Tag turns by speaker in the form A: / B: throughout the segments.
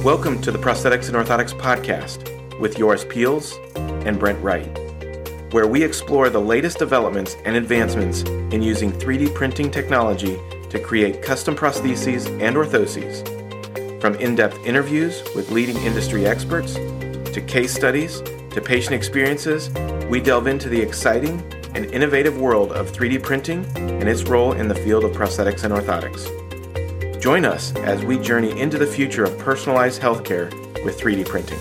A: Welcome to the Prosthetics and Orthotics Podcast with Joris Peels and Brent Wright, where we explore the latest developments and advancements in using 3D printing technology to create custom prostheses and orthoses. From in-depth interviews with leading industry experts, to case studies, to patient experiences, we delve into the exciting and innovative world of 3D printing and its role in the field of prosthetics and orthotics. Join us as we journey into the future of personalized healthcare with 3D printing.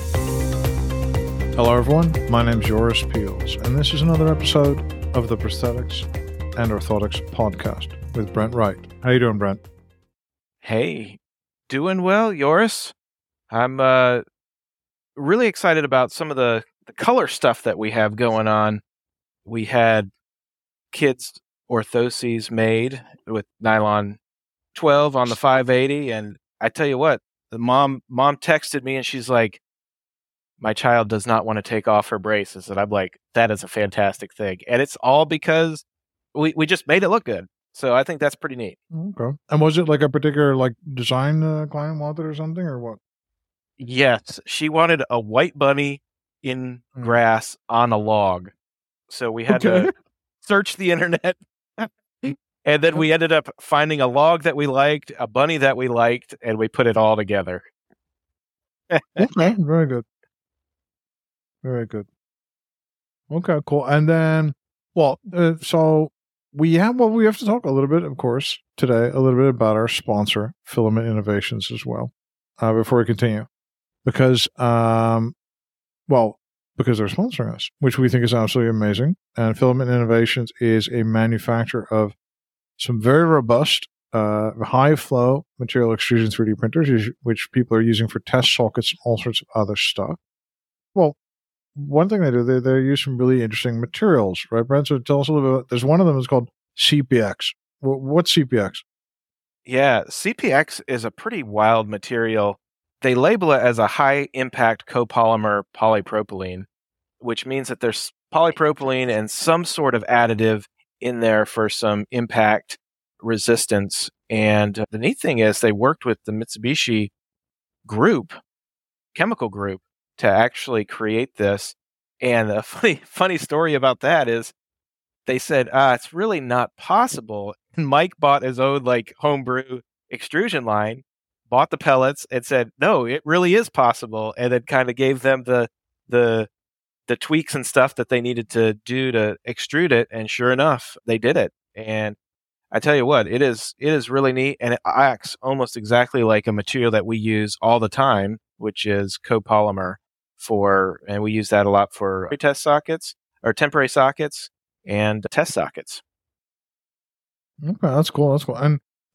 B: Hello everyone, my name is Joris Peels, and this is another episode of the Prosthetics and Orthotics Podcast with Brent Wright. How you doing, Brent?
C: Hey, doing well, Joris. I'm really excited about some of the color stuff that we have going on. We had kids' orthoses made with nylon 12 on the 580, and I tell you what, the mom texted me and she's like, my child does not want to take off her braces. And I'm like, that is a fantastic thing. And it's all because we just made it look good. So I think that's pretty neat.
B: Okay. And was it like a particular design client wanted or something, or what?
C: Yes. She wanted a white bunny in grass on a log. So we had to search the internet. And then we ended up finding a log that we liked, a bunny that we liked, and we put it all together.
B: Okay. Very good. Very good. Okay, cool. And then, so we have to talk a little bit, of course, today, a little bit about our sponsor, Filament Innovations, as well, before we continue. Because they're sponsoring us, which we think is absolutely amazing. And Filament Innovations is a manufacturer of some very robust, high-flow material extrusion 3D printers, which people are using for test sockets and all sorts of other stuff. Well, one thing they do, they use some really interesting materials, right, Brent? So tell us a little bit. There's one of them is called CPX. What's CPX?
C: Yeah, CPX is a pretty wild material. They label it as a high-impact copolymer polypropylene, which means that there's polypropylene and some sort of additive in there for some impact resistance. And the neat thing is they worked with the Mitsubishi chemical group, to actually create this. And a funny story about that is they said, it's really not possible. And Mike bought his own homebrew extrusion line, bought the pellets, and said, no, it really is possible. And then kind of gave them the tweaks and stuff that they needed to do to extrude it. And sure enough, they did it. And I tell you what, it is really neat. And it acts almost exactly like a material that we use all the time, which is copolymer and we use that a lot for test sockets or temporary sockets and test sockets.
B: Okay, that's cool. That's cool. And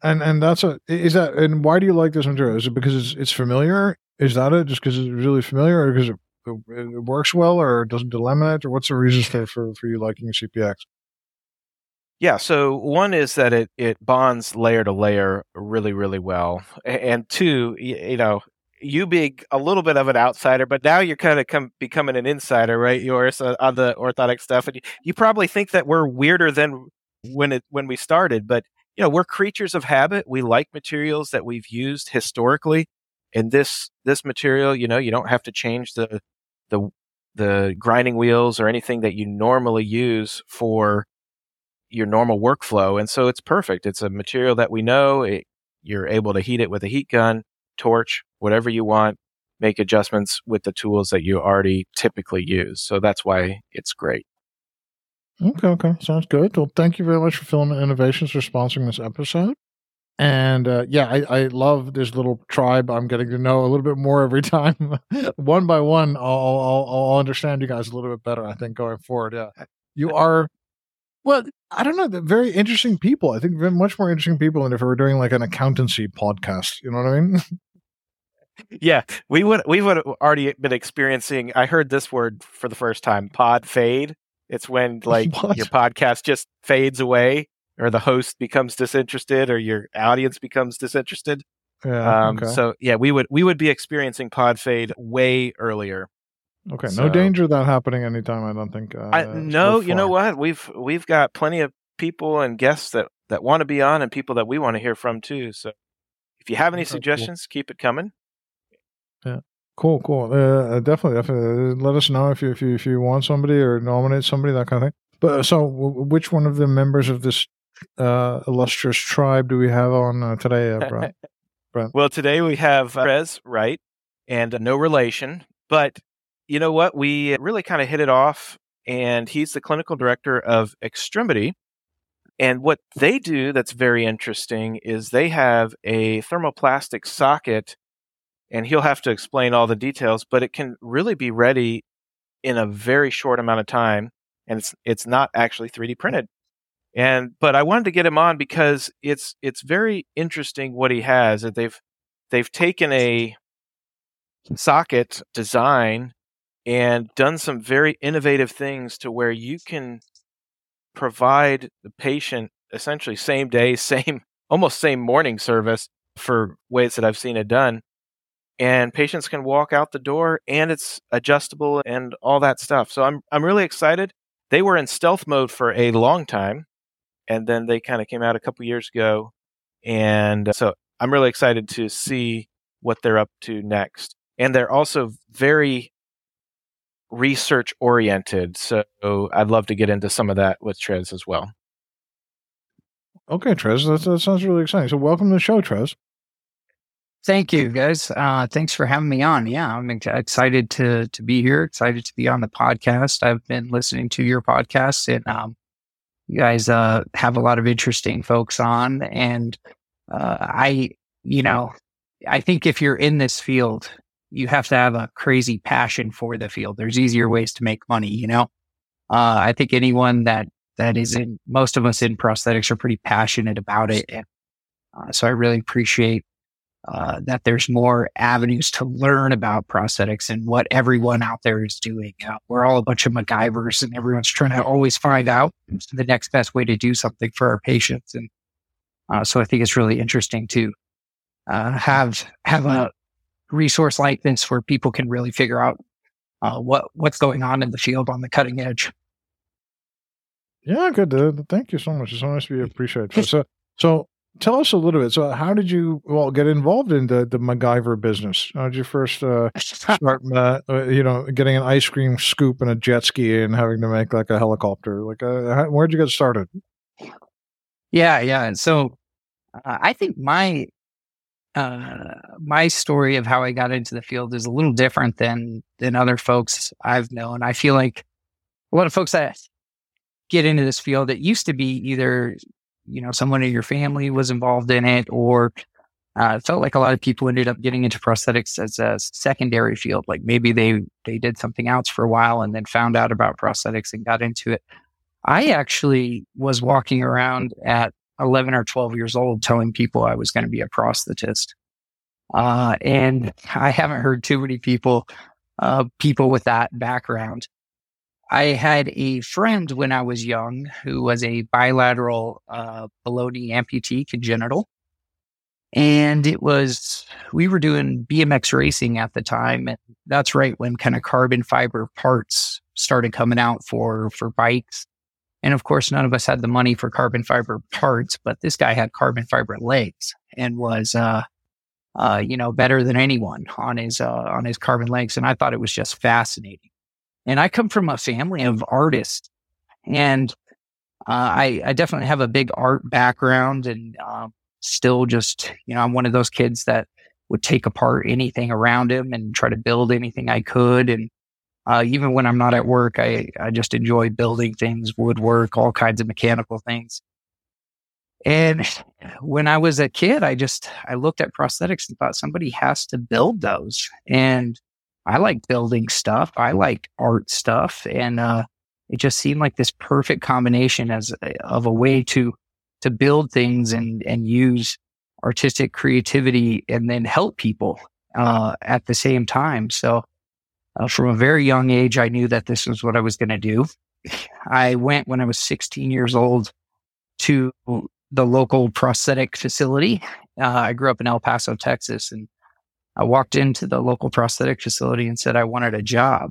B: why do you like this material? Is it because it's familiar? Is that it? Just because it's really familiar, or because it works well, or it doesn't delaminate, or what's the reason for you liking CPX?
C: Yeah, so one is that it bonds layer to layer really, really well. And two, you being a little bit of an outsider, but now you're kind of becoming an insider, right, Joris, on the orthotic stuff. And you probably think that we're weirder than when we started, but we're creatures of habit. We like materials that we've used historically. And this material, you don't have to change the grinding wheels or anything that you normally use for your normal workflow. And so it's perfect. It's a material that we know. You're able to heat it with a heat gun, torch, whatever you want, make adjustments with the tools that you already typically use. So that's why it's great.
B: Okay. Sounds good. Well, thank you very much for Filament Innovations for sponsoring this episode. And I love this little tribe. I'm getting to know a little bit more every time. One by one, I'll understand you guys a little bit better, I think, going forward. Yeah. You are, I don't know, they're very interesting people. I think they're much more interesting people than if we were doing an accountancy podcast. You know what I mean?
C: Yeah, we would have already been experiencing. I heard this word for the first time: pod fade. It's when your podcast just fades away, or the host becomes disinterested, or your audience becomes disinterested.
B: Yeah. Okay.
C: So yeah, we would be experiencing pod fade way earlier.
B: Okay. No danger of that happening anytime. I don't think.
C: No, you know what? We've got plenty of people and guests that want to be on, and people that we want to hear from too. So if you have any suggestions, keep it coming.
B: Cool. Definitely. Let us know if you want somebody or nominate somebody, that kind of thing. But so, which one of the members of this illustrious tribe do we have on today, Brent?
C: Well, today we have Trez Wright, and no relation, but you know what? We really kind of hit it off, and he's the clinical director of Extremity. And what they do that's very interesting is they have a thermoplastic socket, and he'll have to explain all the details, but it can really be ready in a very short amount of time, and it's not actually 3D printed. But I wanted to get him on because it's very interesting what he has. That they've taken a socket design and done some very innovative things to where you can provide the patient essentially same day, almost same morning service for ways that I've seen it done. And patients can walk out the door, and it's adjustable and all that stuff. So I'm really excited. They were in stealth mode for a long time, and then they kind of came out a couple years ago. And so I'm really excited to see what they're up to next. And they're also very research oriented. So I'd love to get into some of that with Trez as well.
B: Okay, Trez, that sounds really exciting. So welcome to the show, Trez.
D: Thank you, guys. Thanks for having me on. Yeah, I'm excited to be here, excited to be on the podcast. I've been listening to your podcast, and you guys have a lot of interesting folks on. And I think if you're in this field, you have to have a crazy passion for the field. There's easier ways to make money, I think anyone that is in, most of us in prosthetics are pretty passionate about it. And so I really appreciate that there's more avenues to learn about prosthetics and what everyone out there is doing. We're all a bunch of MacGyvers, and everyone's trying to always find out the next best way to do something for our patients. And so I think it's really interesting to have a resource like this where people can really figure out what's going on in the field on the cutting edge.
B: Yeah, good. Thank you so much. It's so nice to be appreciated. So tell us a little bit. So how did you get involved in the MacGyver business? How did you first start, getting an ice cream scoop and a jet ski and having to make like a helicopter? Like, where'd you get started?
D: Yeah. So I think my story of how I got into the field is a little different than other folks I've known. I feel like a lot of folks that get into this field, it used to be either someone in your family was involved in it, or it felt like a lot of people ended up getting into prosthetics as a secondary field. Like maybe they did something else for a while and then found out about prosthetics and got into it. I actually was walking around at 11 or 12 years old telling people I was going to be a prosthetist. And I haven't heard too many people with that background. I had a friend when I was young who was a bilateral below knee amputee congenital. And we were doing BMX racing at the time. And that's right when kind of carbon fiber parts started coming out for bikes. And of course, none of us had the money for carbon fiber parts, but this guy had carbon fiber legs and was, better than anyone on his carbon legs. And I thought it was just fascinating. And I come from a family of artists, and I definitely have a big art background, and still just, I'm one of those kids that would take apart anything around him and try to build anything I could. And even when I'm not at work, I just enjoy building things, woodwork, all kinds of mechanical things. And when I was a kid, I looked at prosthetics and thought somebody has to build those. And I like building stuff. I like art stuff. And it just seemed like this perfect combination of a way to build things and use artistic creativity and then help people at the same time. So from a very young age, I knew that this was what I was going to do. I went when I was 16 years old to the local prosthetic facility. I grew up in El Paso, Texas, and I walked into the local prosthetic facility and said I wanted a job.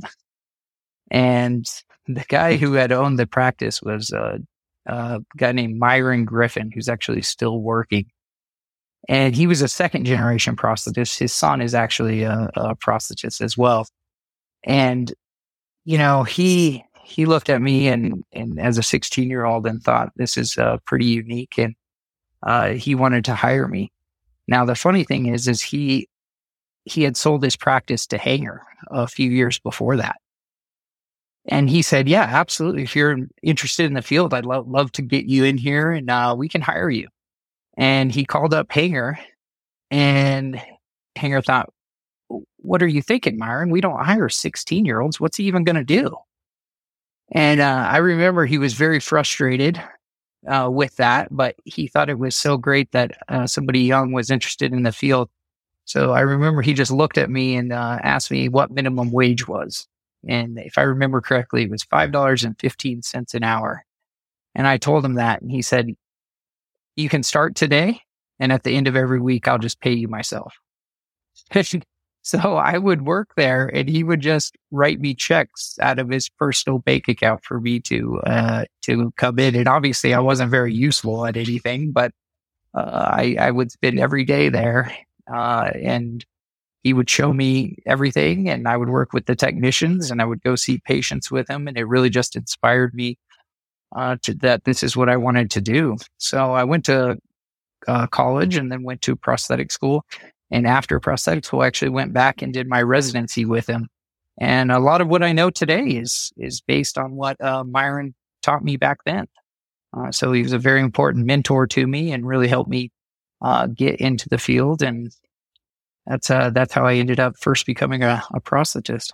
D: And the guy who had owned the practice was a guy named Myron Griffin, who's actually still working. And he was a second generation prosthetist. His son is actually a prosthetist as well. And, you know, he looked at me and as a 16-year-old and thought this is pretty unique. And he wanted to hire me. Now, the funny thing is he had sold his practice to Hanger a few years before that. And he said, yeah, absolutely. If you're interested in the field, I'd love to get you in here and we can hire you. And he called up Hanger, and Hanger thought, what are you thinking, Myron? We don't hire 16-year-olds. What's he even going to do? And I remember he was very frustrated with that, but he thought it was so great that somebody young was interested in the field. So I remember he just looked at me and asked me what minimum wage was. And if I remember correctly, it was $5.15 an hour. And I told him that, and he said, you can start today, and at the end of every week, I'll just pay you myself. So I would work there, and he would just write me checks out of his personal bank account for me to come in. And obviously, I wasn't very useful at anything, but I would spend every day there, and he would show me everything, and I would work with the technicians, and I would go see patients with him, and it really just inspired me that this is what I wanted to do. So I went to college and then went to prosthetic school. And after prosthetic school, I actually went back and did my residency with him. And a lot of what I know today is based on what Myron taught me back then. So he was a very important mentor to me and really helped me get into the field. And that's how I ended up first becoming a prosthetist.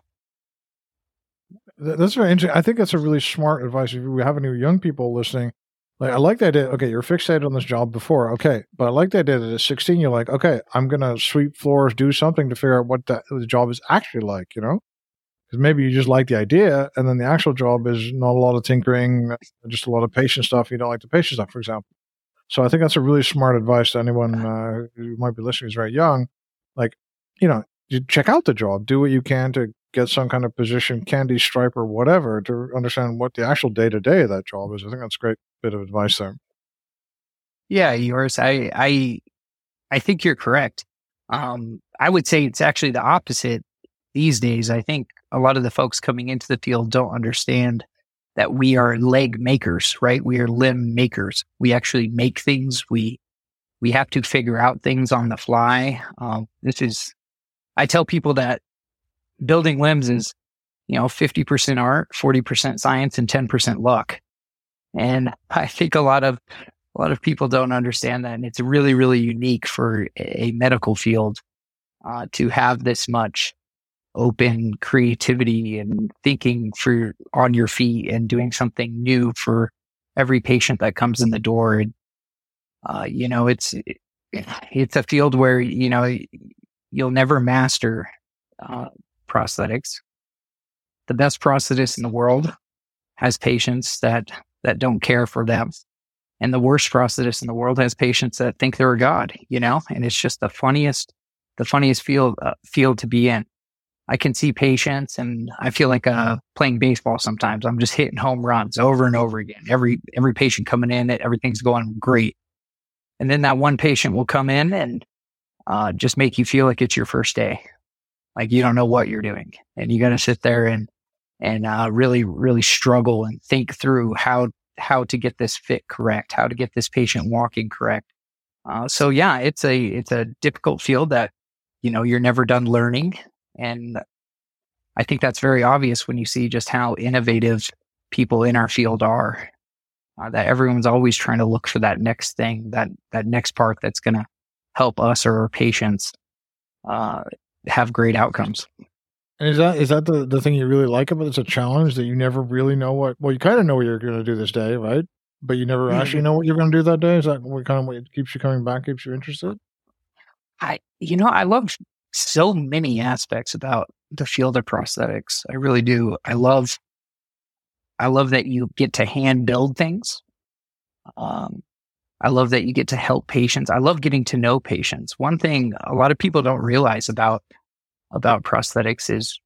B: That's very interesting. I think that's a really smart advice. If we have any young people listening, like I like the idea. Okay, you're fixated on this job before. Okay, but I like the idea that at 16, you're like, okay, I'm gonna sweep floors, do something to figure out what the job is actually like. You know, because maybe you just like the idea, and then the actual job is not a lot of tinkering, just a lot of patient stuff. You don't like the patient stuff, for example. So I think that's a really smart advice to anyone who might be listening who's very young. Like, you know, you check out the job, do what you can to get some kind of position, candy stripe or whatever, to understand what the actual day-to-day of that job is. I think that's a great bit of advice there.
D: Yeah, yours. I think you're correct. I would say it's actually the opposite these days. I think a lot of the folks coming into the field don't understand that we are leg makers, right? We are limb makers. We actually make things. We have to figure out things on the fly. I tell people that building limbs is, 50% art, 40% science, and 10% luck. And I think a lot of people don't understand that. And it's really, really unique for a medical field to have this much open creativity and thinking on your feet and doing something new for every patient that comes in the door. And, it's a field where, you'll never master prosthetics. The best prosthetist in the world has patients that don't care for them. And the worst prosthetist in the world has patients that think they're a god, and it's just the funniest field to be in. I can see patients and I feel like playing baseball sometimes. I'm just hitting home runs over and over again. Every patient coming in, everything's going great. And then that one patient will come in and just make you feel like it's your first day. Like you don't know what you're doing. And you got to sit there and really, really struggle and think through how to get this fit correct, how to get this patient walking correct. So yeah, it's a difficult field that, you're never done learning. And I think that's very obvious when you see just how innovative people in our field are, that everyone's always trying to look for that next thing, that next part that's going to help us or our patients have great outcomes.
B: And is that the thing you really like about it? It's a challenge that you never really know you kind of know what you're going to do this day, right? But you never actually know what you're going to do that day. Is that what keeps you coming back, keeps you interested?
D: I love so many aspects about the field of prosthetics. I really do. I love that you get to hand build things. I love that you get to help patients. I love getting to know patients. One thing a lot of people don't realize about prosthetics is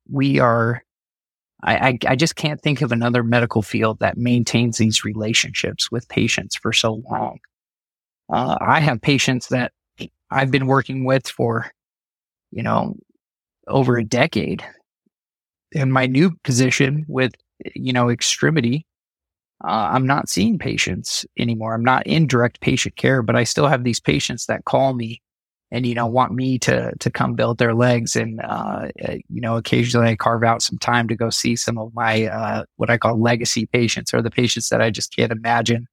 D: I just can't think of another medical field that maintains these relationships with patients for so long. I have patients that I've been working with for, over a decade. In my new position with, Extremity, I'm not seeing patients anymore. I'm not in direct patient care, but I still have these patients that call me and, want me to come build their legs. And, occasionally I carve out some time to go see some of my, what I call legacy patients, or the patients that I just can't imagine,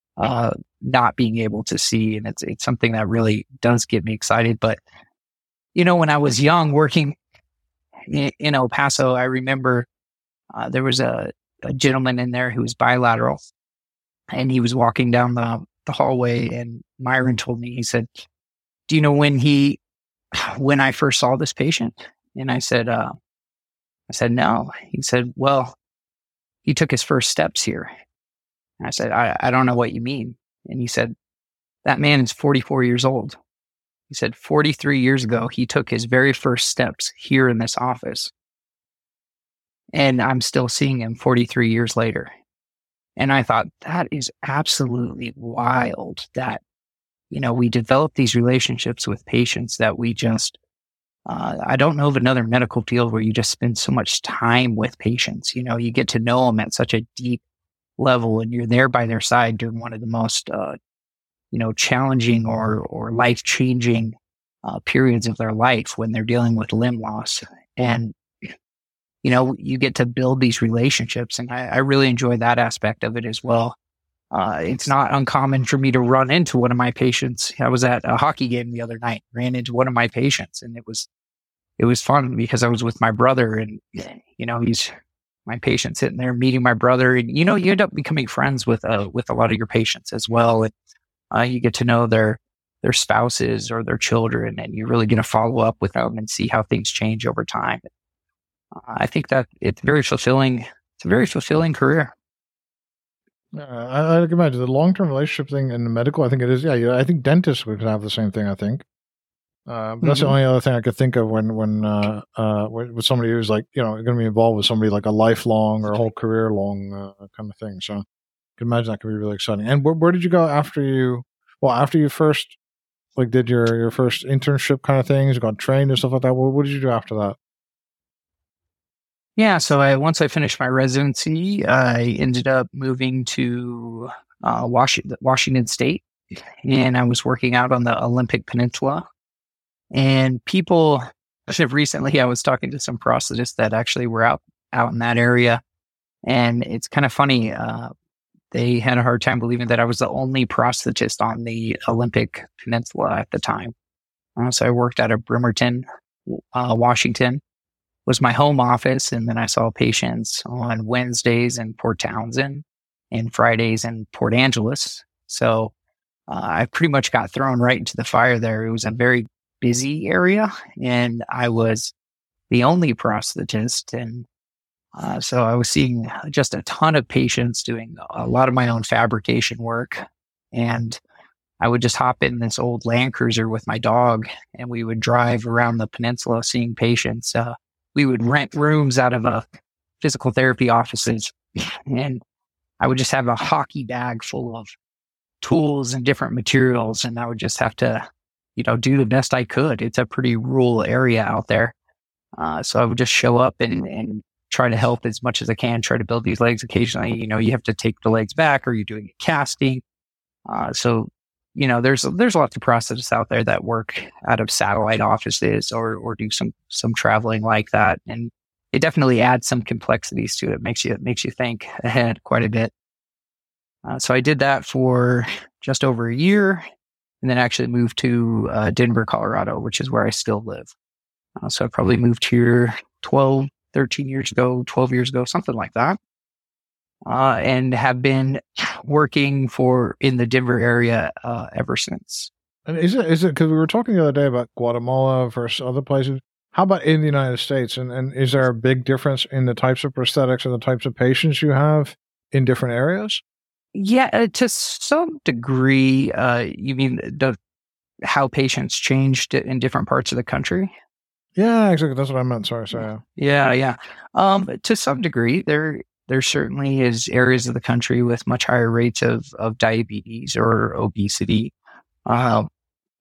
D: not being able to see. And it's something that really does get me excited. But, when I was young working in El Paso, I remember, there was a gentleman in there who was bilateral, and he was walking down the hallway, and Myron told me, he said, do you know when I first saw this patient? And I said, no. He said, well, he took his first steps here. And I said, I don't know what you mean. And he said, that man is 44 years old. He said, 43 years ago, he took his very first steps here in this office. And I'm still seeing him 43 years later. And I thought, that is absolutely wild that, we develop these relationships with patients that we just, I don't know of another medical field where you just spend so much time with patients. You get to know them at such a deep level, and you're there by their side during one of the most, challenging or life-changing periods of their life when they're dealing with limb loss. And, you get to build these relationships. And I really enjoy that aspect of it as well. It's not uncommon for me to run into one of my patients. I was at a hockey game the other night, ran into one of my patients, and it was fun because I was with my brother, and, he's my patient sitting there meeting my brother. And, you end up becoming friends with a lot of your patients as well. And you get to know their spouses or their children, and you really get to follow up with them and see how things change over time. I think that it's very fulfilling. It's a very fulfilling career.
B: I can imagine the long-term relationship thing in the medical. I think it is. Yeah, I think dentists would have the same thing. I think. But that's the only other thing I could think of when with somebody who's like, going to be involved with somebody like a lifelong or a whole career long kind of thing. So I can imagine that could be really exciting. And where did you go after you first did your first internship kind of things? You got trained and stuff like that. What did you do after that?
D: Yeah, so once I finished my residency, I ended up moving to Washington State, and I was working out on the Olympic Peninsula. And recently I was talking to some prosthetists that actually were out in that area, and it's kind of funny. They had a hard time believing that I was the only prosthetist on the Olympic Peninsula at the time. So I worked out of Bremerton, Washington. Was my home office, and then I saw patients on Wednesdays in Port Townsend and Fridays in Port Angeles. So I pretty much got thrown right into the fire there. It was a very busy area, and I was the only prosthetist. And so I was seeing just a ton of patients, doing a lot of my own fabrication work. And I would just hop in this old Land Cruiser with my dog, and we would drive around the peninsula seeing patients. We would rent rooms out of physical therapy offices, and I would just have a hockey bag full of tools and different materials, and I would just have to, do the best I could. It's a pretty rural area out there. So I would just show up and try to help as much as I can, try to build these legs. Occasionally, you have to take the legs back, or you're doing a casting. So there's lots of prosthetists out there that work out of satellite offices or do some traveling like that. And it definitely adds some complexities to it. Makes you think ahead quite a bit. So I did that for just over a year, and then actually moved to Denver, Colorado, which is where I still live. So I probably moved here 12 years ago, something like that. And have been working in the Denver area ever since.
B: And is it because we were talking the other day about Guatemala versus other places? How about in the United States? And is there a big difference in the types of prosthetics and the types of patients you have in different areas?
D: Yeah, to some degree. You mean how patients changed in different parts of the country?
B: Yeah, exactly. That's what I meant. Sorry.
D: Yeah. To some degree, there certainly is areas of the country with much higher rates of diabetes or obesity.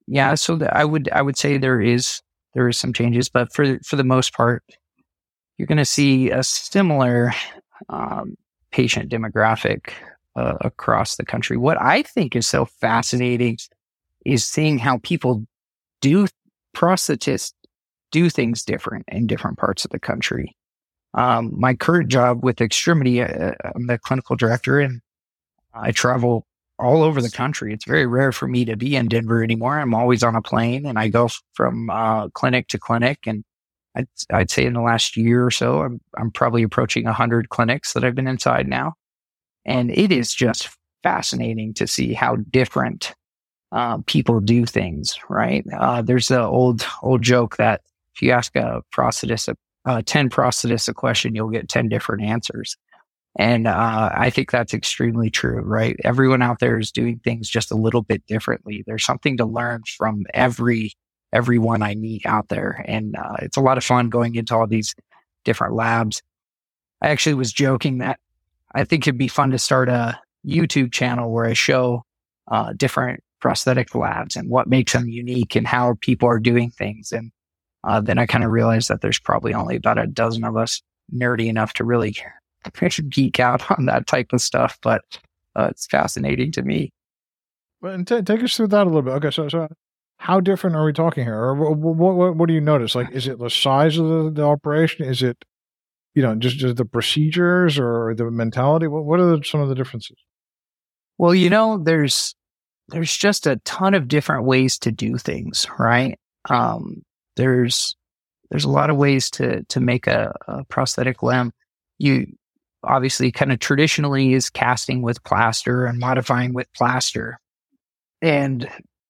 D: Yeah, so I would say there is some changes, but for the most part, you're going to see a similar patient demographic across the country. What I think is so fascinating is seeing how prosthetists do things different in different parts of the country. My current job with Extremity, I'm the clinical director, and I travel all over the country. It's very rare for me to be in Denver anymore. I'm always on a plane, and I go from clinic to clinic. And I'd say in the last year or so, I'm probably approaching 100 clinics that I've been inside now. And it is just fascinating to see how different people do things, right? There's the old joke that if you ask a 10 prosthetists a question, you'll get 10 different answers. And I think that's extremely true, right? Everyone out there is doing things just a little bit differently. There's something to learn from everyone I meet out there. And it's a lot of fun going into all these different labs. I actually was joking that I think it'd be fun to start a YouTube channel where I show different prosthetic labs and what makes them unique and how people are doing things. And then I kind of realized that there's probably only about a dozen of us nerdy enough to really geek out on that type of stuff, but it's fascinating to me.
B: And take us through that a little bit. Okay, so how different are we talking here? Or what do you notice? Like, is it the size of the operation? Is it, just the procedures or the mentality? What are some of the differences?
D: Well, there's just a ton of different ways to do things, right? There's a lot of ways to make a prosthetic limb. You obviously kind of traditionally is casting with plaster and modifying with plaster. And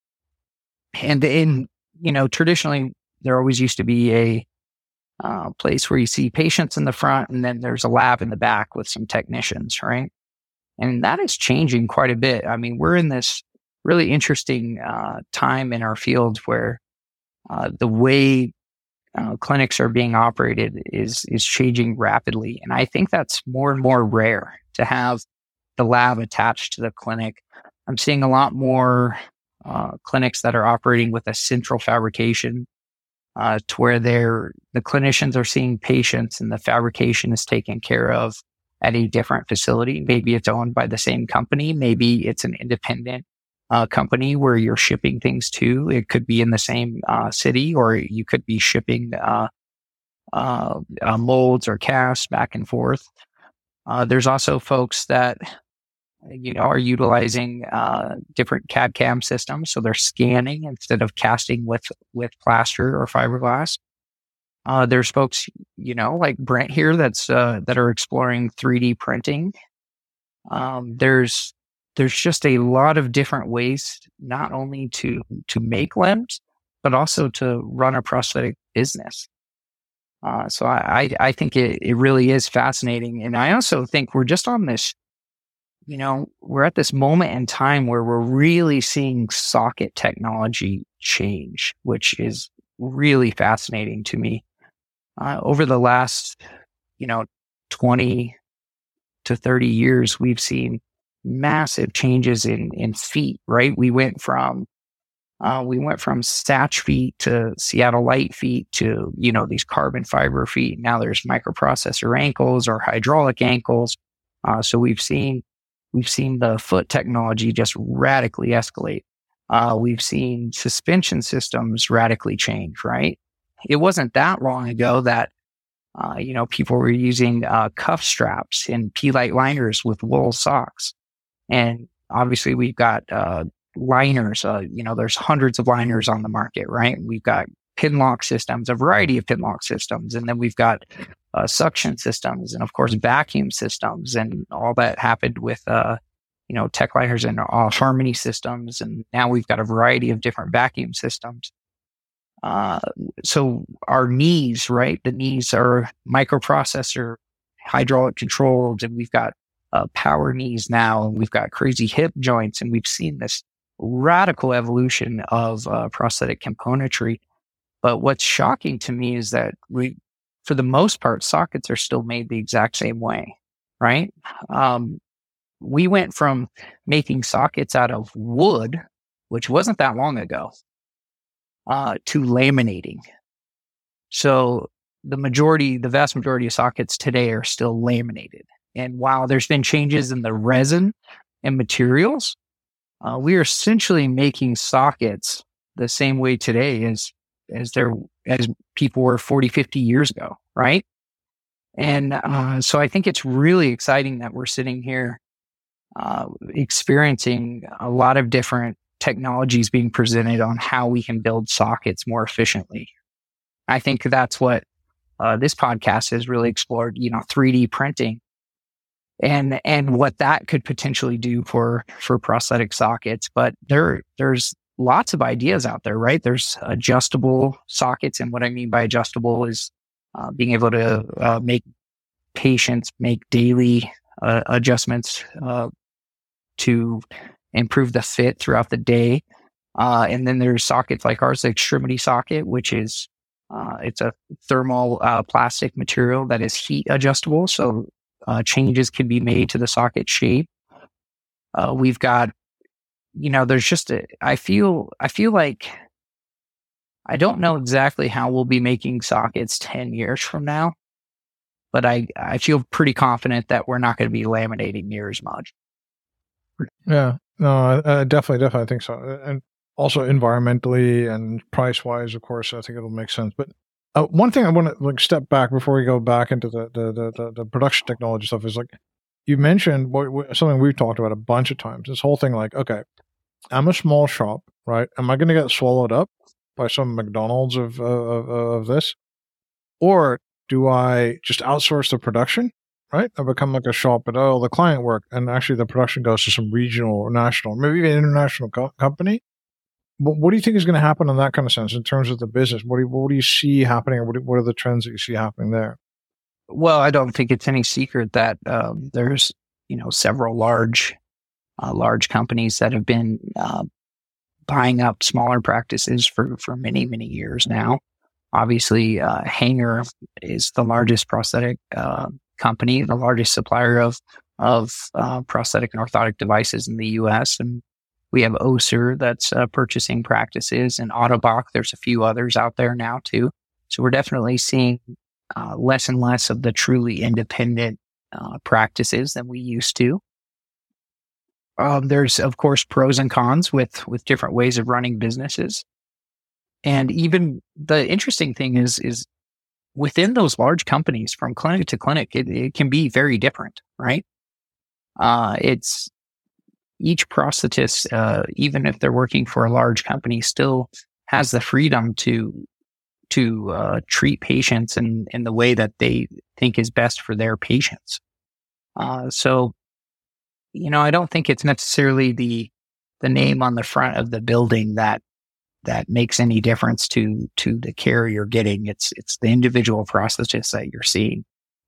D: in, traditionally there always used to be a place where you see patients in the front and then there's a lab in the back with some technicians, right? And that is changing quite a bit. I mean, we're in this really interesting time in our field where the way clinics are being operated is changing rapidly. And I think that's more and more rare to have the lab attached to the clinic. I'm seeing a lot more clinics that are operating with a central fabrication to where the clinicians are seeing patients and the fabrication is taken care of at a different facility. Maybe it's owned by the same company. Maybe it's an independent company where you're shipping things to. It could be in the same city, or you could be shipping molds or casts back and forth. There's also folks that are utilizing different CAD/CAM systems, so they're scanning instead of casting with plaster or fiberglass. There's folks, like Brent here that are exploring 3D printing. There's just a lot of different ways, not only to make limbs, but also to run a prosthetic business. So I think it really is fascinating. And I also think we're just on this, we're at this moment in time where we're really seeing socket technology change, which is really fascinating to me. Over the last, 20 to 30 years, we've seen massive changes in feet, right? We went from Satch feet to Seattle Light feet to, these carbon fiber feet. Now there's microprocessor ankles or hydraulic ankles. So we've seen the foot technology just radically escalate. We've seen suspension systems radically change, right? It wasn't that long ago that, people were using cuff straps and P-Lite liners with wool socks. And obviously we've got liners, there's hundreds of liners on the market, right? We've got pin lock systems, a variety of pin lock systems. And then we've got suction systems and of course vacuum systems, and all that happened with, tech liners and Harmony systems. And now we've got a variety of different vacuum systems. So our knees, right? The knees are microprocessor, hydraulic controlled, and we've got power knees now, and we've got crazy hip joints, and we've seen this radical evolution of prosthetic componentry. But what's shocking to me is that for the most part, sockets are still made the exact same way, right? We went from making sockets out of wood, which wasn't that long ago, to laminating. So the vast majority of sockets today are still laminated. And while there's been changes in the resin and materials, we are essentially making sockets the same way today as people were 40, 50 years ago, right? And so I think it's really exciting that we're sitting here experiencing a lot of different technologies being presented on how we can build sockets more efficiently. I think that's what this podcast has really explored, 3D printing and what that could potentially do for prosthetic sockets. But there's lots of ideas out there, right? There's adjustable sockets. And what I mean by adjustable is being able to make patients make daily adjustments to improve the fit throughout the day. And then there's sockets like ours, the extremity socket, which is it's a thermal plastic material that is heat adjustable. So changes can be made to the socket shape. We've got, there's just I feel like I don't know exactly how we'll be making sockets 10 years from now, but I feel pretty confident that we're not going to be laminating near as much.
B: Yeah, no, I definitely think so. And also environmentally and price-wise, of course, I think it'll make sense. But one thing I want to step back before we go back into the production technology stuff is you mentioned something we've talked about a bunch of times. This whole thing, okay, I'm a small shop, right? Am I going to get swallowed up by some McDonald's of this, or do I just outsource the production? Right, I become like a shop, but the client work, and actually the production goes to some regional or national, maybe even international company. But what do you think is going to happen in that kind of sense in terms of the business? What do you see happening, or what are the trends that you see happening there?
D: Well, I don't think it's any secret that there's several large companies that have been buying up smaller practices for many years now. Obviously, Hanger is the largest prosthetic company, the largest supplier of prosthetic and orthotic devices in the U.S. And we have Össur that's purchasing practices, and Ottobock. There's a few others out there now too. So we're definitely seeing less and less of the truly independent practices than we used to. There's of course pros and cons with different ways of running businesses, and even the interesting thing is within those large companies, from clinic to clinic, it can be very different, right? It's each prosthetist, even if they're working for a large company, still has the freedom to treat patients in the way that they think is best for their patients. So, I don't think it's necessarily the name on the front of the building that makes any difference to the care you're getting. It's the individual prosthetists that you're seeing.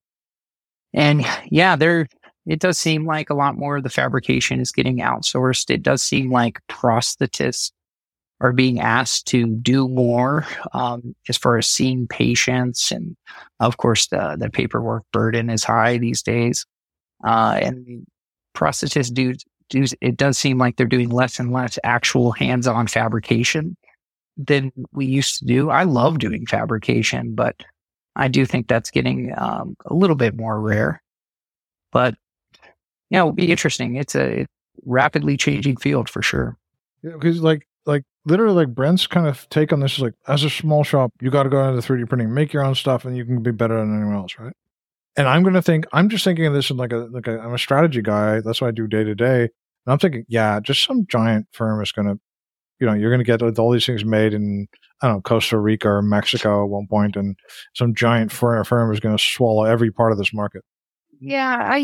D: And yeah, it does seem like a lot more of the fabrication is getting outsourced. It does seem like prosthetists are being asked to do more as far as seeing patients. And of course, the paperwork burden is high these days. And prosthetists it does seem like they're doing less and less actual hands-on fabrication than we used to do. I love doing fabrication, but I do think that's getting a little bit more rare. But it'll be interesting. It's a rapidly changing field for sure.
B: Yeah, because literally Brent's kind of take on this is as a small shop, you got to go into 3D printing, make your own stuff, and you can be better than anyone else, right? And I'm just thinking of this in I'm a strategy guy. That's what I do day to day. And I'm thinking, yeah, just some giant firm is going to, you're going to get all these things made in, I don't know, Costa Rica or Mexico at one point, and some giant firm is going to swallow every part of this market.
D: Yeah,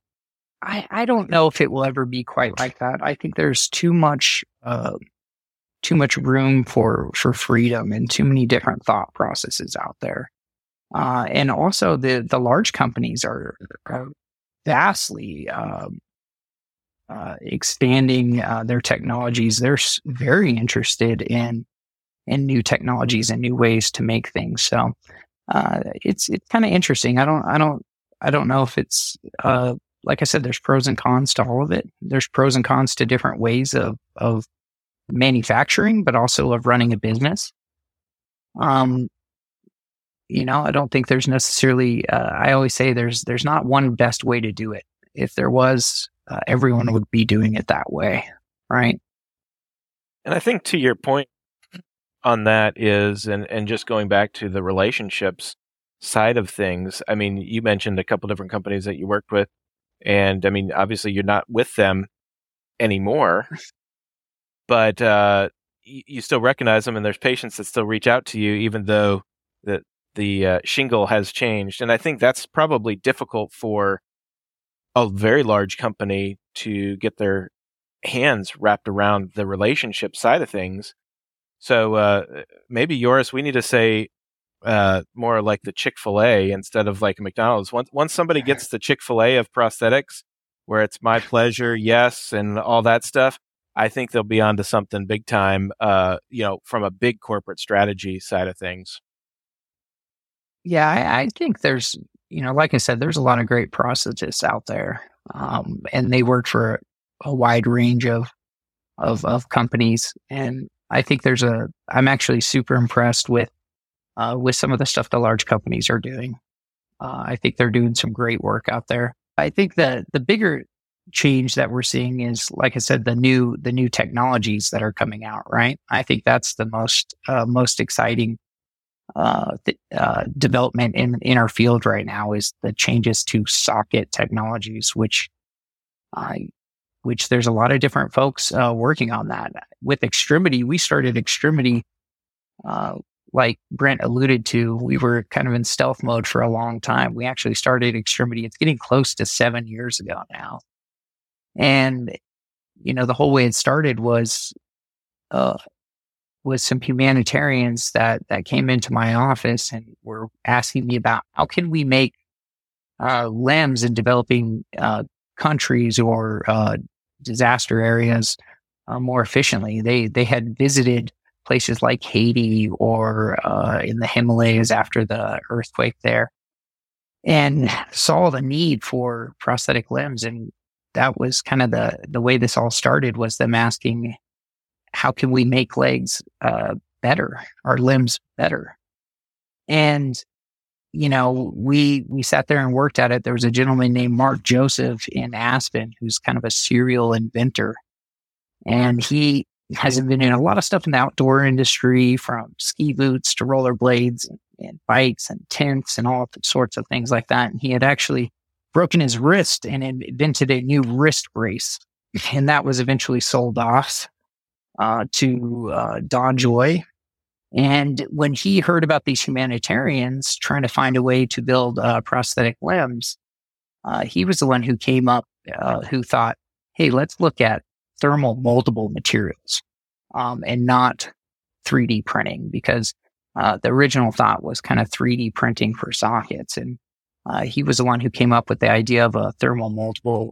D: I don't know if it will ever be quite like that. I think there's too much room for freedom and too many different thought processes out there. And also the large companies are vastly expanding their technologies. They're very interested in new technologies and new ways to make things. So it's kind of interesting. I don't know if it's like I said, there's pros and cons to all of it. There's pros and cons to different ways of manufacturing, but also of running a business. I don't think there's necessarily, I always say there's not one best way to do it. If there was, everyone would be doing it that way, right?
C: And I think to your point on that is, and just going back to the relationships side of things, I mean, you mentioned a couple different companies that you worked with, and I mean, obviously you're not with them anymore, but you still recognize them, and there's patients that still reach out to you, even though the shingle has changed. And I think that's probably difficult for a very large company to get their hands wrapped around the relationship side of things. So maybe, Joris, we need to say more like the Chick-fil-A instead of like McDonald's. Once somebody gets the Chick-fil-A of prosthetics, where it's my pleasure, yes, and all that stuff, I think they'll be onto something big time, from a big corporate strategy side of things.
D: Yeah, I think there's, like I said, there's a lot of great prosthetists out there, and they work for a wide range of companies. And I think I'm actually super impressed with some of the stuff the large companies are doing. I think they're doing some great work out there. I think that the bigger change that we're seeing is, like I said, the new technologies that are coming out, right? I think that's the most exciting development in our field right now is the changes to socket technologies, which there's a lot of different folks working on that. With Extremity, we started Extremity, like Brent alluded to, we were kind of in stealth mode for a long time. We actually started Extremity. It's getting close to 7 years ago now. And, the whole way it started was some humanitarians that came into my office and were asking me about how can we make limbs in developing countries or disaster areas more efficiently. They had visited places like Haiti or in the Himalayas after the earthquake there, and saw the need for prosthetic limbs. And that was kind of the way this all started, was them asking, how can we make legs better, our limbs better? And, we sat there and worked at it. There was a gentleman named Mark Joseph in Aspen, who's kind of a serial inventor. And he has been in a lot of stuff in the outdoor industry, from ski boots to rollerblades and bikes and tents and all sorts of things like that. And he had actually broken his wrist and invented a new wrist brace. And that was eventually sold off to Don Joy. And when he heard about these humanitarians trying to find a way to build prosthetic limbs, he was the one who came up, who thought, hey, let's look at thermal moldable materials and not 3D printing, because the original thought was kind of 3D printing for sockets. And he was the one who came up with the idea of a thermal moldable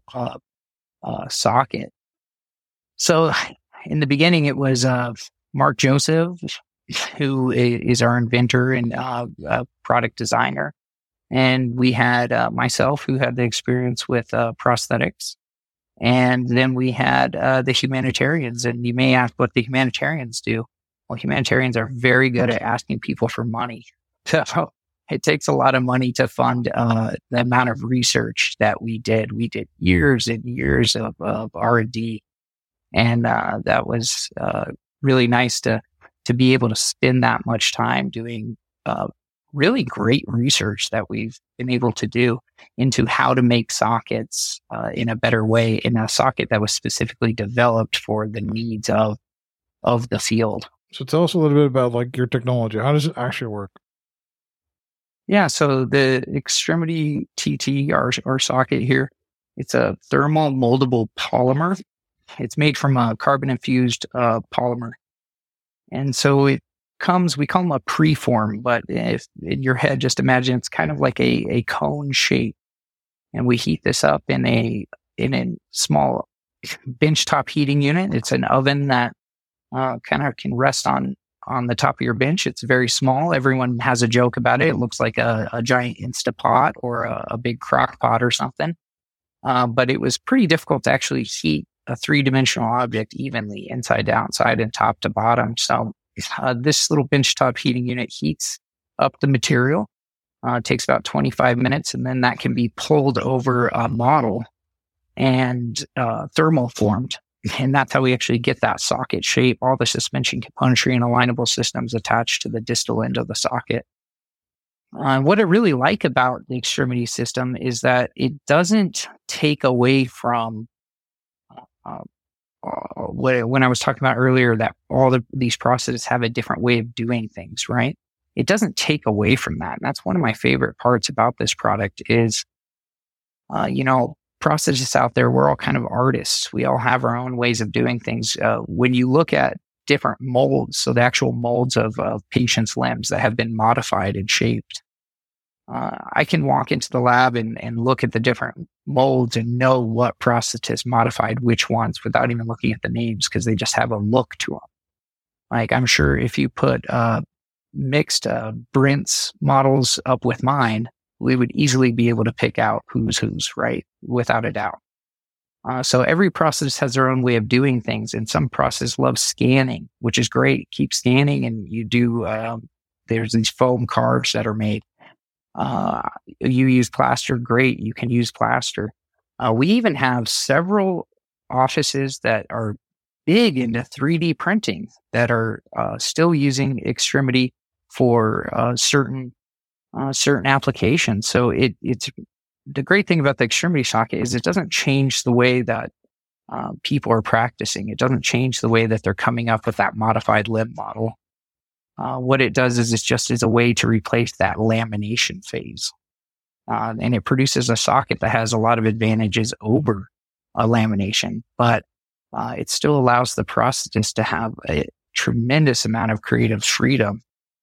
D: socket. So in the beginning, it was Mark Joseph, who is our inventor and product designer. And we had myself, who had the experience with prosthetics. And then we had the humanitarians. And you may ask what the humanitarians do. Well, humanitarians are very good at asking people for money. So it takes a lot of money to fund the amount of research that we did. We did years and years of R&D. And that was really nice to be able to spend that much time doing really great research that we've been able to do into how to make sockets in a better way, in a socket that was specifically developed for the needs of the field.
B: So tell us a little bit about like your technology. How does it actually work?
D: Yeah, so the Extremity TT, our socket here, it's a thermal moldable polymer. It's made from a carbon-infused polymer. And so it comes, we call them a preform, but if in your head, just imagine it's kind of like a cone shape. And we heat this up in a small benchtop heating unit. It's an oven that kind of can rest on the top of your bench. It's very small. Everyone has a joke about it. It looks like a giant Instapot or a big crock pot or something. But it was pretty difficult to actually heat a three-dimensional object evenly, inside to outside and top to bottom. So this little benchtop heating unit heats up the material. It takes about 25 minutes, and then that can be pulled over a model and thermal formed. And that's how we actually get that socket shape, all the suspension componentry and alignable systems attached to the distal end of the socket. What I really like about the extremity system is that it doesn't take away from when I was talking about earlier that these processes have a different way of doing things, right? It doesn't take away from that. And that's one of my favorite parts about this product is, processes out there, we're all kind of artists. We all have our own ways of doing things. When you look at different molds, so the actual molds of patients' limbs that have been modified and shaped, I can walk into the lab and look at the different molds and know what prosthetist modified which ones without even looking at the names because they just have a look to them. Like I'm sure if you put mixed Brent's models up with mine, we would easily be able to pick out who's, right? Without a doubt. So every process has their own way of doing things, and some process loves scanning, which is great. Keep scanning, and you do, there's these foam carves that are made. You use plaster, great. You can use plaster. We even have several offices that are big into 3D printing that are still using extremity for certain applications. So it's the great thing about the extremity socket is it doesn't change the way that people are practicing. It doesn't change the way that they're coming up with that modified limb model. What it does is it's just as a way to replace that lamination phase. And it produces a socket that has a lot of advantages over a lamination, but it still allows the prosthetist to have a tremendous amount of creative freedom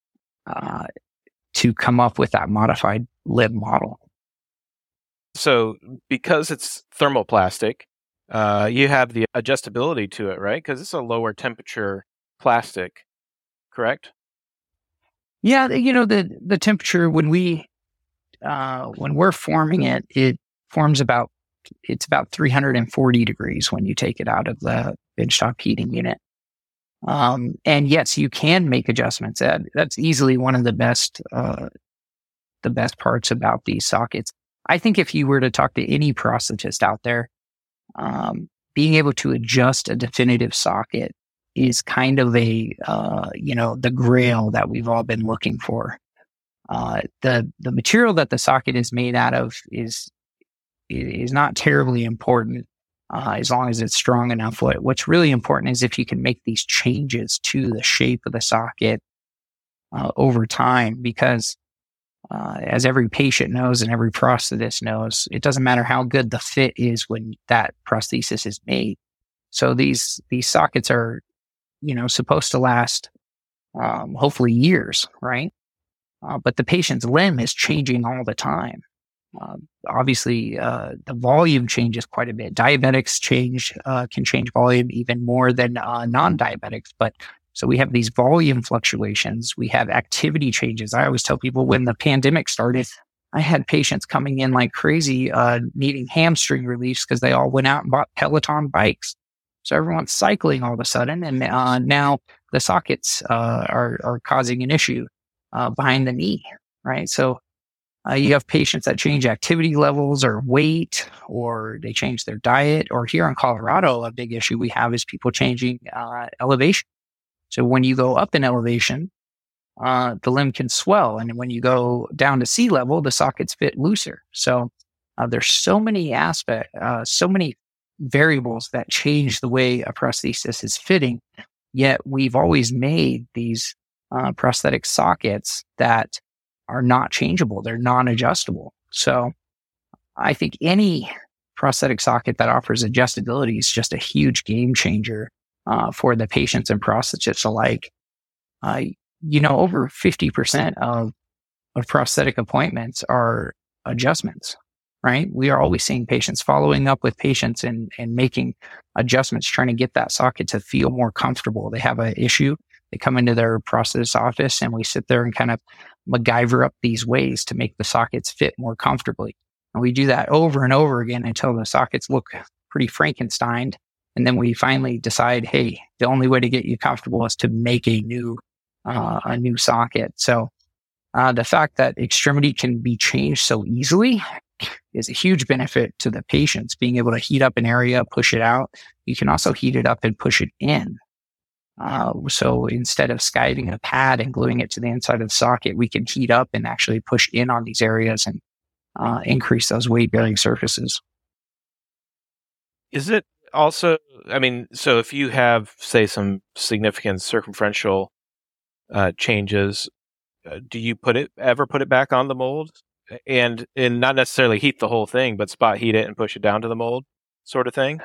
D: to come up with that modified limb model.
C: So because it's thermoplastic, you have the adjustability to it, right? Because it's a lower temperature plastic, correct?
D: Yeah, the temperature when we're forming it, it forms it's about 340 degrees when you take it out of the benchtop heating unit. And yes, you can make adjustments. That's easily one of the best parts about these sockets. I think if you were to talk to any prosthetist out there, being able to adjust a definitive socket is kind of the grail that we've all been looking for. The material that the socket is made out of is not terribly important. As long as it's strong enough. What's really important is if you can make these changes to the shape of the socket over time, because as every patient knows and every prosthetist knows, it doesn't matter how good the fit is when that prosthesis is made. So these sockets are, supposed to last hopefully years, right? But the patient's limb is changing all the time. Obviously, the volume changes quite a bit. Diabetics can change volume even more than non-diabetics. But so we have these volume fluctuations. We have activity changes. I always tell people when the pandemic started, I had patients coming in like crazy, needing hamstring reliefs because they all went out and bought Peloton bikes. So everyone's cycling all of a sudden, and now the sockets are causing an issue behind the knee, right? So you have patients that change activity levels or weight, or they change their diet. Or here in Colorado, a big issue we have is people changing elevation. So when you go up in elevation, the limb can swell. And when you go down to sea level, the sockets fit looser. So there's so many so many variables that change the way a prosthesis is fitting. Yet we've always made these prosthetic sockets that are not changeable. They're non-adjustable. So I think any prosthetic socket that offers adjustability is just a huge game changer for the patients and prosthetists alike. Over 50% of prosthetic appointments are adjustments, right? We are always seeing patients, following up with patients and making adjustments, trying to get that socket to feel more comfortable. They have an issue. They come into their prosthetist office and we sit there and kind of MacGyver up these ways to make the sockets fit more comfortably. And we do that over and over again until the sockets look pretty Frankensteined And then we finally decide, hey, the only way to get you comfortable is to make a new socket. So the fact that extremity can be changed so easily is a huge benefit to the patients. Being able to heat up an area, push it out. You can also heat it up and push it in. So instead of skiving a pad and gluing it to the inside of the socket, we can heat up and actually push in on these areas and increase those weight-bearing surfaces.
C: Is it also, I mean, so if you have, say, some significant circumferential changes, do you ever put it back on the mold and not necessarily heat the whole thing, but spot heat it and push it down to the mold sort of thing?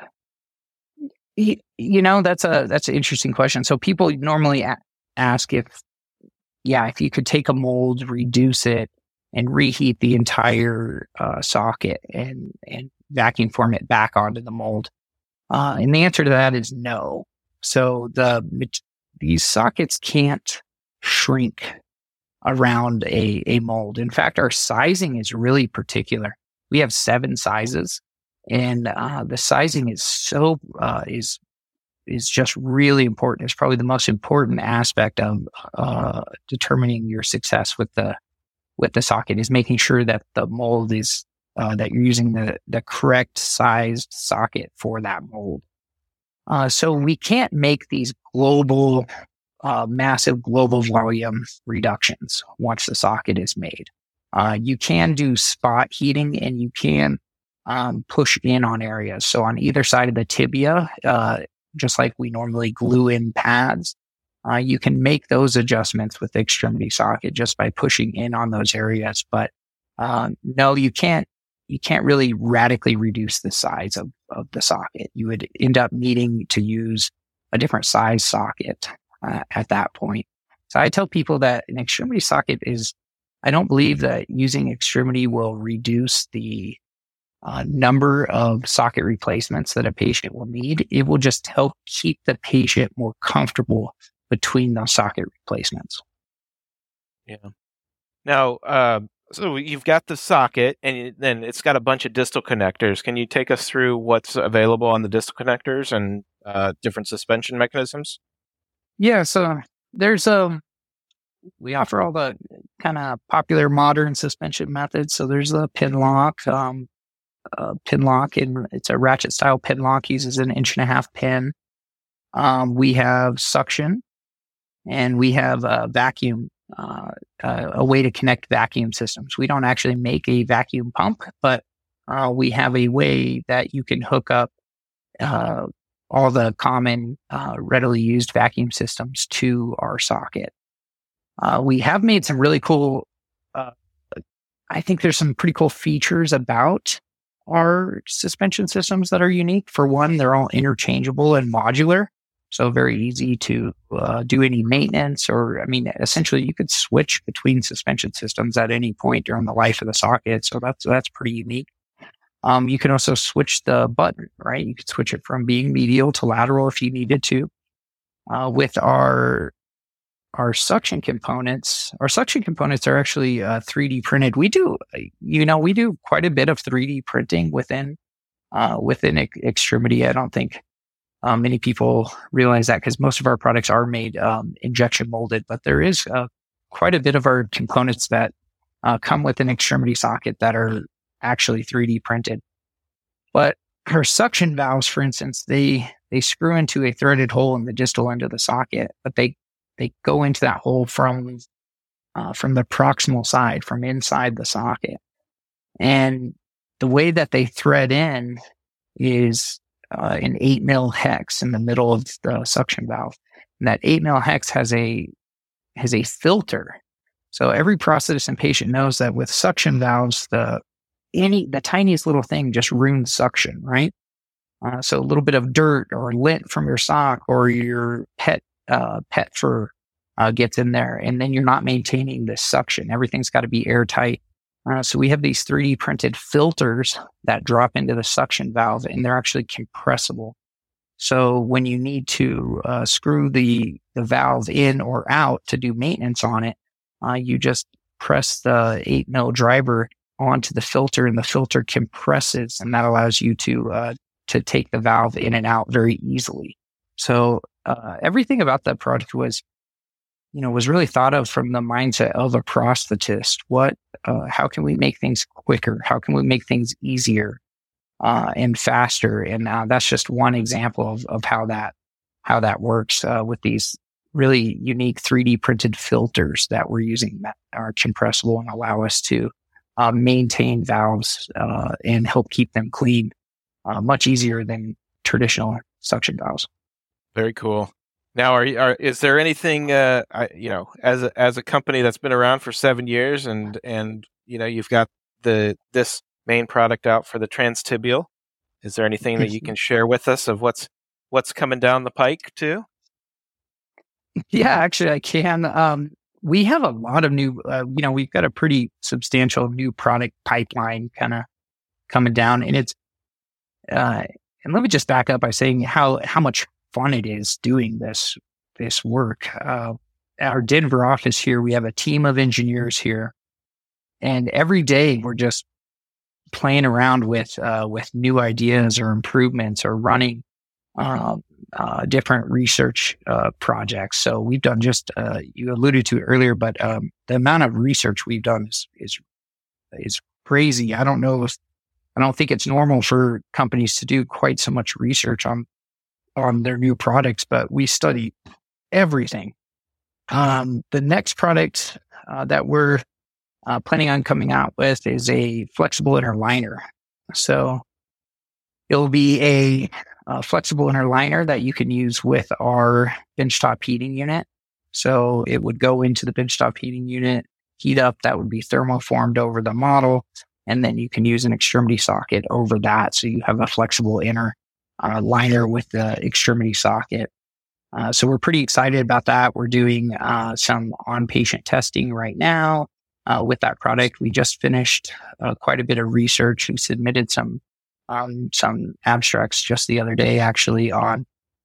D: That's an interesting question. So people normally ask if you could take a mold, reduce it, and reheat the entire socket and vacuum form it back onto the mold. And the answer to that is no. So these sockets can't shrink around a mold. In fact, our sizing is really particular. We have 7 sizes, and the sizing is is just really important. It's probably the most important aspect of determining your success with the socket, is making sure that the mold is that you're using the correct sized socket for that mold. So we can't make these massive global volume reductions once the socket is made. You can do spot heating, and you can push in on areas. So on either side of the tibia, just like we normally glue in pads, you can make those adjustments with the extremity socket just by pushing in on those areas. But no, you can't really radically reduce the size of the socket. You would end up needing to use a different size socket at that point. So I tell people that an extremity socket I don't believe that using extremity will reduce the number of socket replacements that a patient will need. It will just help keep the patient more comfortable between those socket replacements.
C: Yeah. Now, so you've got the socket, and then it's got a bunch of distal connectors. Can you take us through what's available on the distal connectors and different suspension mechanisms?
D: Yeah, so there's we offer all the kind of popular modern suspension methods. So there's the pin lock, and it's a ratchet style pin lock, uses an 1.5-inch pin. We have suction, and we have a vacuum, a way to connect vacuum systems. We don't actually make a vacuum pump, but we have a way that you can hook up all the common, readily used vacuum systems to our socket. We have made some really cool, I think there's some pretty cool features about our suspension systems that are unique. For one, they're all interchangeable and modular, so very easy to do any maintenance, or, essentially you could switch between suspension systems at any point during the life of the socket. So that's pretty unique. You can also switch the button, right? You could switch it from being medial to lateral if you needed to. With our suction components, are actually 3D printed. We do quite a bit of 3D printing within Extremity. I don't think many people realize that, because most of our products are made injection molded, but there is quite a bit of our components that come with an extremity socket that are actually 3D printed. But our suction valves, for instance, they screw into a threaded hole in the distal end of the socket, but they go into that hole from the proximal side, from inside the socket. And the way that they thread in is an 8mm hex in the middle of the suction valve. And that 8mm hex has a filter. So every prosthetist and patient knows that with suction valves, the tiniest little thing just ruins suction, right? So a little bit of dirt or lint from your sock or your pet fur gets in there, and then you're not maintaining this suction. Everything's got to be airtight. So we have these 3D printed filters that drop into the suction valve, and they're actually compressible. So when you need to screw the valve in or out to do maintenance on it, you just press the 8mm driver onto the filter, and the filter compresses, and that allows you to to take the valve in and out very easily. So everything about that product was really thought of from the mindset of a prosthetist. How can we make things quicker? How can we make things easier and faster? And that's just one example of how that works with these really unique 3D printed filters that we're using that are compressible and allow us to maintain valves and help keep them clean much easier than traditional suction valves.
C: Very cool. Now, is there anything, as a company that's been around for 7 years and you've got this main product out for the transtibial, is there anything that you can share with us of what's coming down the pike too?
D: Yeah, actually I can. We have a lot of new, we've got a pretty substantial new product pipeline kind of coming down, and it's, and let me just back up by saying how much fun it is doing this work. Our Denver office here, we have a team of engineers here, and every day we're just playing around with new ideas or improvements or running different research projects. So we've done just you alluded to it earlier, but the amount of research we've done is crazy. I don't think it's normal for companies to do quite so much research on their new products, but we study everything. The next product that we're planning on coming out with is a flexible inner liner. So it'll be a flexible inner liner that you can use with our benchtop heating unit. So it would go into the benchtop heating unit, heat up, that would be thermoformed over the model, and then you can use an extremity socket over that. So you have a flexible inner liner with the extremity socket. So we're pretty excited about that. We're doing some on-patient testing right now with that product. We just finished quite a bit of research. We submitted some abstracts just the other day, actually, on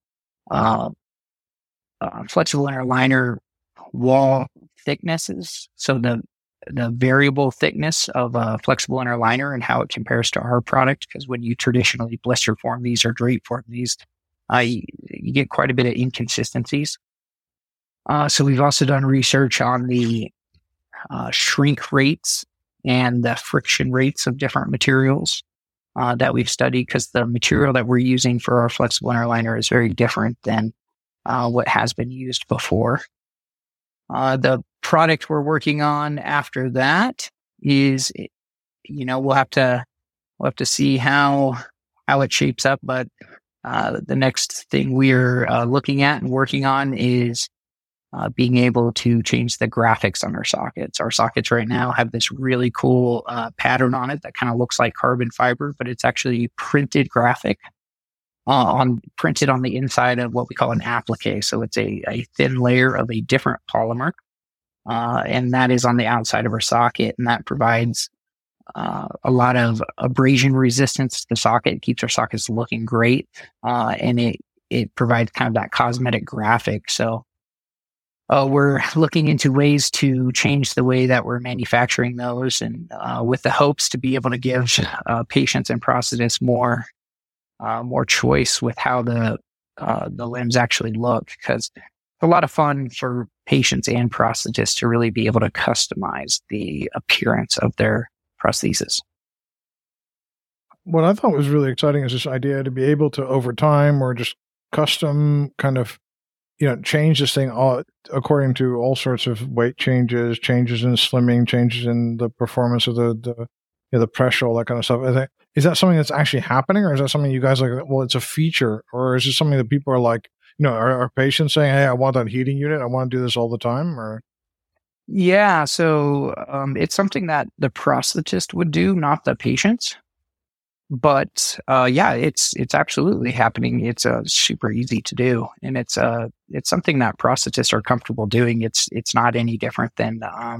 D: flexible inner liner wall thicknesses. So the variable thickness of a flexible inner liner and how it compares to our product. Because when you traditionally blister form these or drape form these, you get quite a bit of inconsistencies. So we've also done research on the shrink rates and the friction rates of different materials that we've studied, because the material that we're using for our flexible inner liner is very different than what has been used before. The product we're working on after that is, we'll have to see how it shapes up. But the next thing we're looking at and working on is being able to change the graphics on our sockets. Our sockets right now have this really cool pattern on it that kind of looks like carbon fiber, but it's actually printed graphic printed on the inside of what we call an applique. So it's a thin layer of a different polymer. And that is on the outside of our socket, and that provides a lot of abrasion resistance to the socket. It keeps our sockets looking great, and it provides kind of that cosmetic graphic. So we're looking into ways to change the way that we're manufacturing those, and with the hopes to be able to give patients and prosthetists more choice with how the limbs actually look, because it's a lot of fun for patients and prosthetists to really be able to customize the appearance of their prosthesis.
B: What I thought was really exciting is this idea to be able to, over time, or just custom kind of, change this thing according to all sorts of weight changes in slimming, changes in the performance of the pressure, all that kind of stuff. Is that something that's actually happening, or is that something you guys it's a feature, or is it something that people are like, are patients saying, hey, I want that heating unit, I want to do this all the time, or?
D: Yeah, so it's something that the prosthetist would do, not the patients. But it's absolutely happening. It's super easy to do, and it's something that prosthetists are comfortable doing. It's not any different than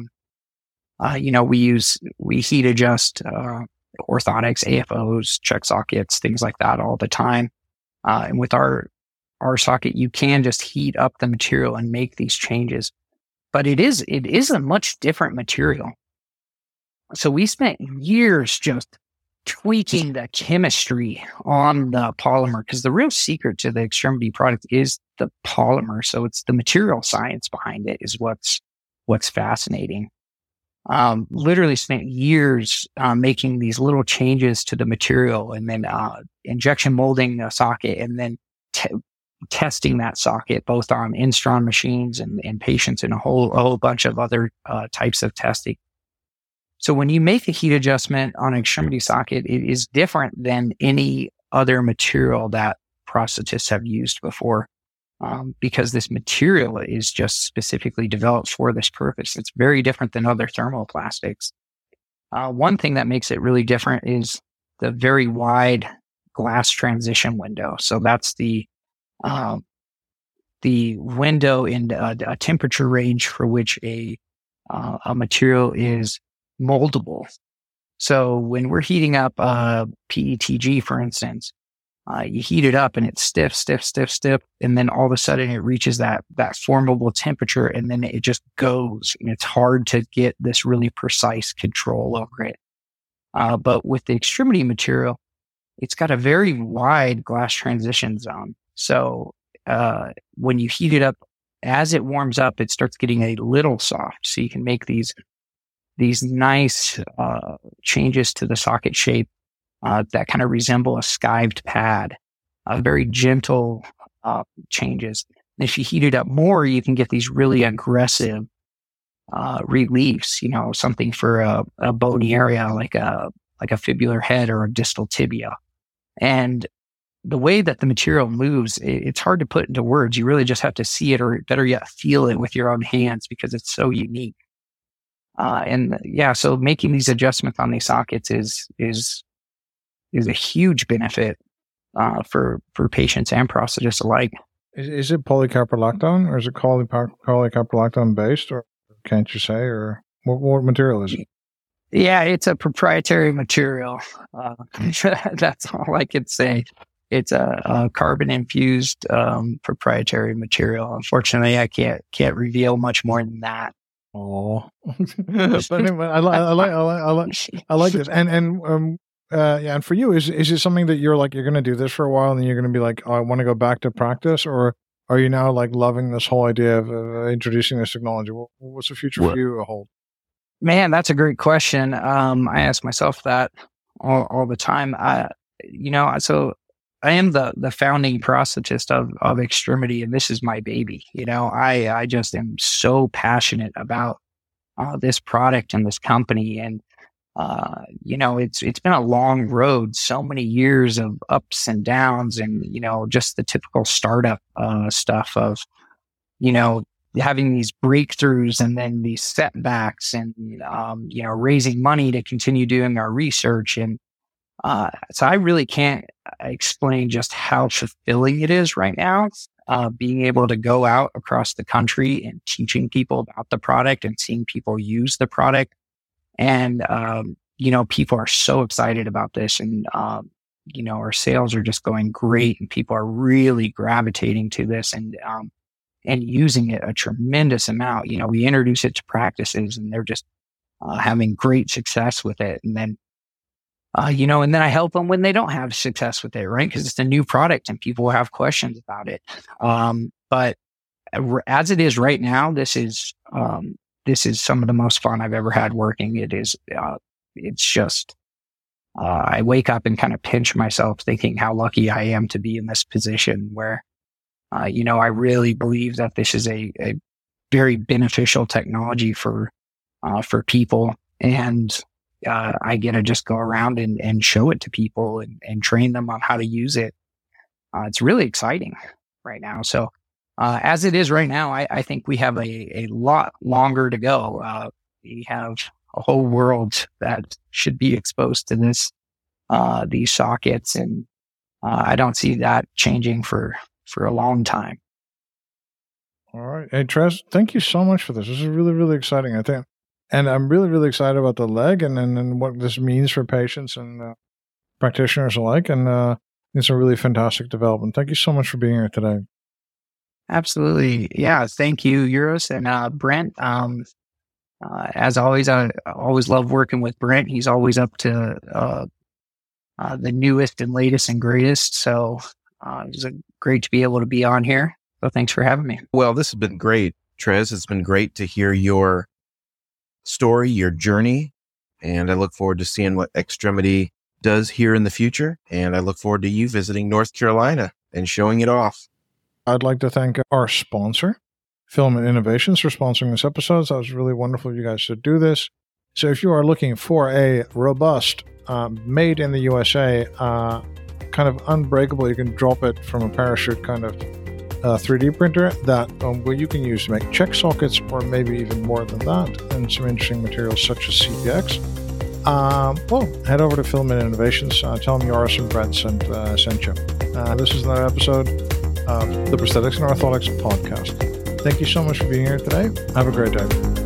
D: we heat adjust orthotics, AFOs, check sockets, things like that all the time. And with our socket, you can just heat up the material and make these changes. But it is a much different material. So we spent years just tweaking the chemistry on the polymer, because the real secret to the extremity product is the polymer. So it's the material science behind it is what's fascinating. Literally spent years making these little changes to the material, and then injection molding a socket, and then testing that socket both on Instron machines and patients, and a whole bunch of other types of testing. So when you make a heat adjustment on an extremity socket, it is different than any other material that prosthetists have used before, because this material is just specifically developed for this purpose. It's very different than other thermoplastics. One thing that makes it really different is the very wide glass transition window. So that's the window in a temperature range for which a material is moldable. So when we're heating up PETG, for instance, you heat it up and it's stiff, and then all of a sudden it reaches that formable temperature, and then it just goes, and it's hard to get this really precise control over it. But with the extremity material, it's got a very wide glass transition zone. So when you heat it up, as it warms up, it starts getting a little soft. So you can make these nice changes to the socket shape that kind of resemble a skived pad, very gentle changes. And if you heat it up more, you can get these really aggressive reliefs, something for a bony area like a fibular head or a distal tibia. And the way that the material moves, it's hard to put into words. You really just have to see it, or better yet, feel it with your own hands, because it's so unique. So making these adjustments on these sockets is a huge benefit for patients and prosthetists alike.
B: Is it polycaprolactone, or is it polycaprolactone based, or can't you say, or what material is it?
D: Yeah, it's a proprietary material. That's all I could say. It's a carbon infused proprietary material. Unfortunately, I can't reveal much more than that.
B: Oh, but anyway, I like this, and for you, is it something that you're going to do this for a while, and then you're going to be like, oh, I want to go back to practice, or are you now loving this whole idea of introducing this technology? What's the future for you hold?
D: Man, that's a great question. I ask myself that all the time. So I am the founding prosthetist of Extremity, and this is my baby. I just am so passionate about this product and this company, and it's been a long road, so many years of ups and downs, and just the typical startup stuff of having these breakthroughs and then these setbacks, and raising money to continue doing our research. And so I really can't explain just how fulfilling it is right now, being able to go out across the country and teaching people about the product and seeing people use the product. And, people are so excited about this, and, our sales are just going great, and people are really gravitating to this and using it a tremendous amount. We introduce it to practices, and they're just having great success with it. And then, and then I help them when they don't have success with it, right? Because it's a new product and people have questions about it. But as it is right now, this is some of the most fun I've ever had working. It is, it's just, I wake up and kind of pinch myself thinking how lucky I am to be in this position where, I really believe that this is a very beneficial technology for people. And, I get to just go around and show it to people and train them on how to use it. It's really exciting right now. So, as it is right now, I think we have a lot longer to go. We have a whole world that should be exposed to these sockets. And, I don't see that changing for a long time.
B: All right. Hey, Trez, thank you so much for this. This is really, really exciting, I think. And I'm really, really excited about the leg and what this means for patients and practitioners alike. And it's a really fantastic development. Thank you so much for being here today.
D: Absolutely. Yeah. Thank you, Uros and Brent. As always, I always love working with Brent. He's always up to the newest and latest and greatest. So it was great to be able to be on here. So thanks for having me.
E: Well, this has been great, Trez. It's been great to hear your story, your journey, and I look forward to seeing what Extremity does here in the future. And I look forward to you visiting North Carolina and showing it off.
B: I'd like to thank our sponsor, Filament Innovations, for sponsoring this episode. That was really wonderful of you guys to do this. So if you are looking for a robust, made in the USA, kind of unbreakable, you can drop it from a parachute kind of 3D printer that you can use to make check sockets, or maybe even more than that, and some interesting materials such as CPX. Well, head over to Filament Innovations. Tell them Joris and Brent sent you. This is another episode of the Prosthetics and Orthotics podcast. Thank you so much for being here today. Have a great day.